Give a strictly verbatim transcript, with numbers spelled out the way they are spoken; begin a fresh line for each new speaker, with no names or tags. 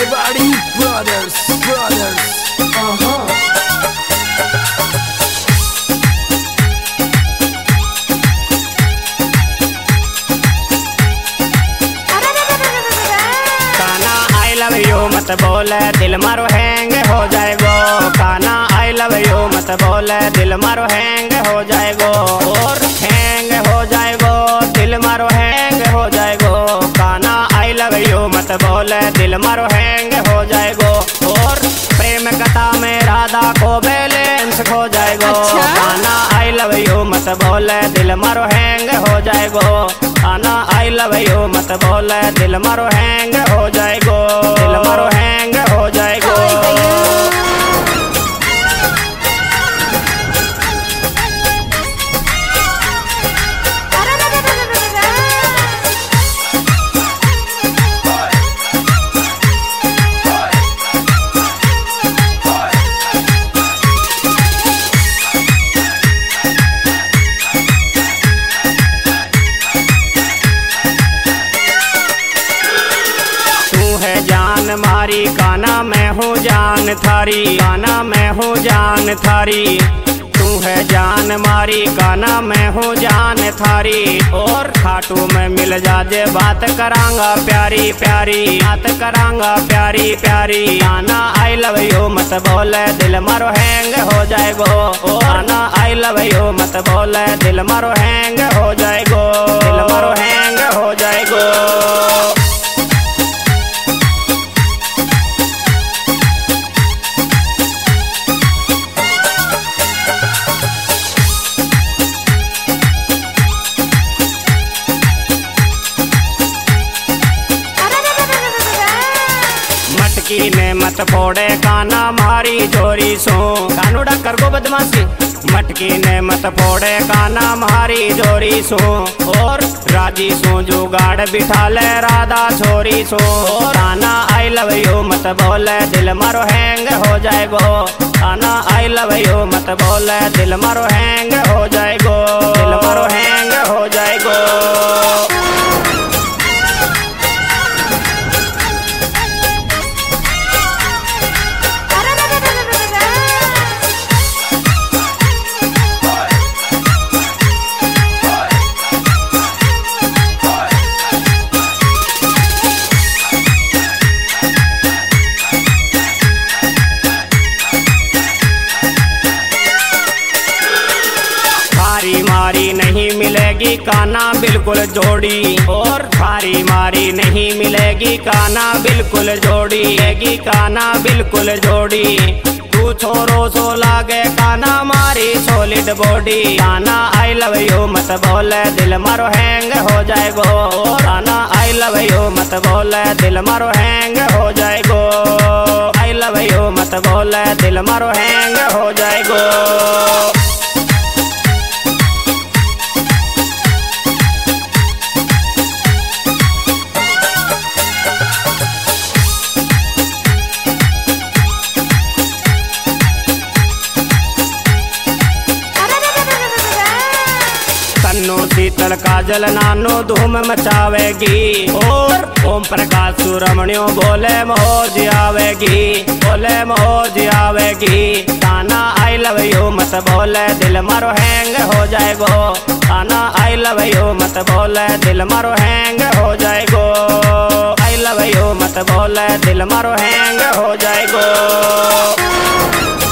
Everybody, brothers, brothers. Uh-huh.
काना I love you मत बोले दिल मारो हैंग हो जाएगो। काना आई लव यू मत बोले दिल मारो हैंग हो जाएगो। और हैंग हो जाएगो दिल मारो हैंग हो जाएगो। काना आई लव यू मत बोले दिल मारो हैंग हो जाएगो। और प्रेम कथा में राधा को बैलेंस खो जाएगो।
अच्छा?
काना आई लव यू मत बोले दिल मारो हैंग हो जाएगो। काना आई लव यू मत बोले दिल मारो हैंग हो जाएगो। दिल मारो हैंग हो जाएगो। मारी काना मैं हूँ जान थारी। काना मैं हूँ जान थारी। तू है जान मारी काना मैं हूँ जान थारी। और खाटू में मिल जाजे बात करांगा प्यारी प्यारी। बात करांगा प्यारी प्यारी। काना आई लव यू मत बोले दिल मारो हैंग हो जाएगो। काना आई लव यू मत बोले दिल मारो हैंग हो जाएगो। दिल मारो हैंग हो जाएगो। मटकी ने मत फोड़े काना मारी जोरी सो। कानूड़ा कर गो बदमाशी। मटकी ने मत फोड़े काना मारी जोरी सो। और राजी सो जुगाड़ बिठा ले राधा छोरी सो। काना आई लव यू मत बोले दिल मारो हैंग हो जाएगो। काना आई लव यू मत बोले दिल मारो हैंग हो जाएगो। दिल मारो हैंग हो जाएगो। मारी नहीं मिलेगी काना बिल्कुल जोड़ी। और भारी मारी नहीं मिलेगी काना बिल्कुल जोड़ी। लेगी काना बिल्कुल जोड़ी। तू छोरो सो लागे काना मारी सॉलिड बॉडी। काना आई लव यू मत बोले दिल मारो हैंग हो जाएगो। काना आई लव यू मत बोले दिल मारो हैंग हो जाएगो। आई लव यू मत बोले दिल मारो हैंग हो जाएगो। शीतल काजल नानो धूम मचावेगी। और ओम प्रकाश सुरमणियों बोले मौज आवेगी। बोले मौज आवेगी। काना आई लव यू मत बोले दिल मारो हैंग हो जाएगो। काना आई लव यू मत बोले दिल मारो हैंग हो जाएगो। आई लव यू मत बोले दिल मारो हैंग हो जाएगो।